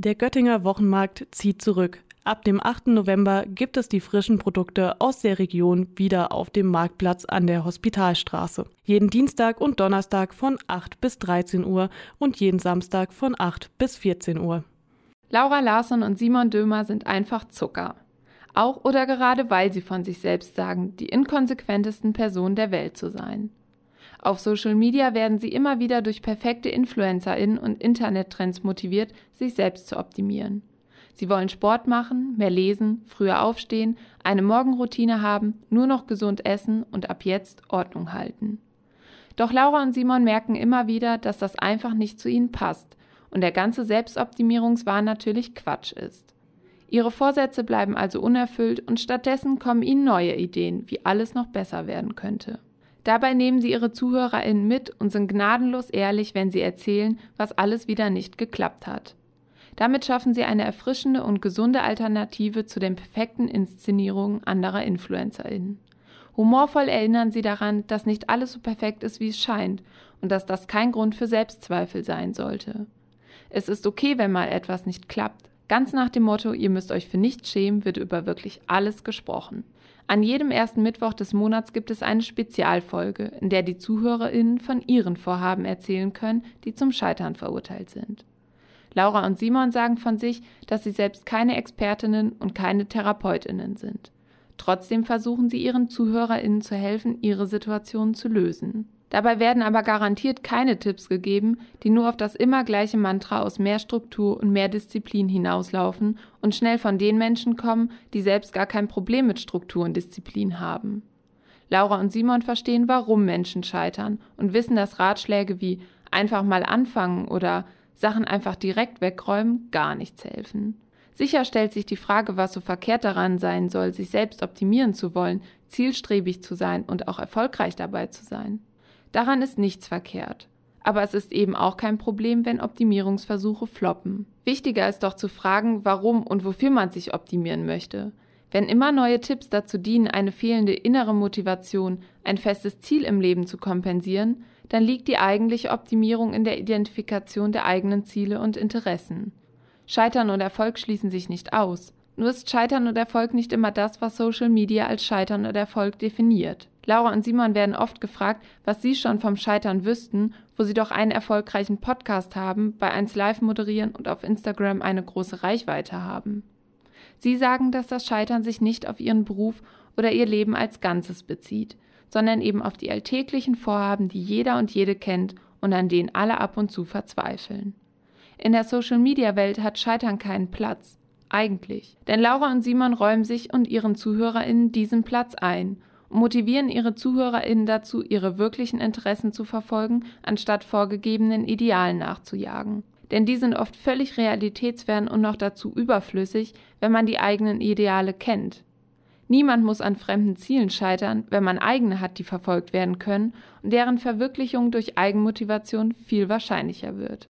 Der Göttinger Wochenmarkt zieht zurück. Ab dem 8. November gibt es die frischen Produkte aus der Region wieder auf dem Marktplatz an der Hospitalstraße. Jeden Dienstag und Donnerstag von 8 bis 13 Uhr und jeden Samstag von 8 bis 14 Uhr. Laura Larsson und Simon Dömer sind einfach Zucker. Auch oder gerade weil sie von sich selbst sagen, die inkonsequentesten Personen der Welt zu sein. Auf Social Media werden sie immer wieder durch perfekte InfluencerInnen und Internettrends motiviert, sich selbst zu optimieren. Sie wollen Sport machen, mehr lesen, früher aufstehen, eine Morgenroutine haben, nur noch gesund essen und ab jetzt Ordnung halten. Doch Laura und Simon merken immer wieder, dass das einfach nicht zu ihnen passt und der ganze Selbstoptimierungswahn natürlich Quatsch ist. Ihre Vorsätze bleiben also unerfüllt und stattdessen kommen ihnen neue Ideen, wie alles noch besser werden könnte. Dabei nehmen sie ihre ZuhörerInnen mit und sind gnadenlos ehrlich, wenn sie erzählen, was alles wieder nicht geklappt hat. Damit schaffen sie eine erfrischende und gesunde Alternative zu den perfekten Inszenierungen anderer InfluencerInnen. Humorvoll erinnern sie daran, dass nicht alles so perfekt ist, wie es scheint und dass das kein Grund für Selbstzweifel sein sollte. Es ist okay, wenn mal etwas nicht klappt. Ganz nach dem Motto, ihr müsst euch für nichts schämen, wird über wirklich alles gesprochen. An jedem ersten Mittwoch des Monats gibt es eine Spezialfolge, in der die ZuhörerInnen von ihren Vorhaben erzählen können, die zum Scheitern verurteilt sind. Laura und Simon sagen von sich, dass sie selbst keine ExpertInnen und keine TherapeutInnen sind. Trotzdem versuchen sie ihren ZuhörerInnen zu helfen, ihre Situationen zu lösen. Dabei werden aber garantiert keine Tipps gegeben, die nur auf das immer gleiche Mantra aus mehr Struktur und mehr Disziplin hinauslaufen und schnell von den Menschen kommen, die selbst gar kein Problem mit Struktur und Disziplin haben. Laura und Simon verstehen, warum Menschen scheitern und wissen, dass Ratschläge wie einfach mal anfangen oder Sachen einfach direkt wegräumen gar nichts helfen. Sicher stellt sich die Frage, was so verkehrt daran sein soll, sich selbst optimieren zu wollen, zielstrebig zu sein und auch erfolgreich dabei zu sein. Daran ist nichts verkehrt. Aber es ist eben auch kein Problem, wenn Optimierungsversuche floppen. Wichtiger ist doch zu fragen, warum und wofür man sich optimieren möchte. Wenn immer neue Tipps dazu dienen, eine fehlende innere Motivation, ein festes Ziel im Leben zu kompensieren, dann liegt die eigentliche Optimierung in der Identifikation der eigenen Ziele und Interessen. Scheitern und Erfolg schließen sich nicht aus. Nur ist Scheitern und Erfolg nicht immer das, was Social Media als Scheitern und Erfolg definiert. Laura und Simon werden oft gefragt, was sie schon vom Scheitern wüssten, wo sie doch einen erfolgreichen Podcast haben, bei 1 Live moderieren und auf Instagram eine große Reichweite haben. Sie sagen, dass das Scheitern sich nicht auf ihren Beruf oder ihr Leben als Ganzes bezieht, sondern eben auf die alltäglichen Vorhaben, die jeder und jede kennt und an denen alle ab und zu verzweifeln. In der Social-Media-Welt hat Scheitern keinen Platz. Eigentlich. Denn Laura und Simon räumen sich und ihren ZuhörerInnen diesen Platz ein und motivieren ihre ZuhörerInnen dazu, ihre wirklichen Interessen zu verfolgen, anstatt vorgegebenen Idealen nachzujagen. Denn die sind oft völlig realitätsfern und noch dazu überflüssig, wenn man die eigenen Ideale kennt. Niemand muss an fremden Zielen scheitern, wenn man eigene hat, die verfolgt werden können und deren Verwirklichung durch Eigenmotivation viel wahrscheinlicher wird.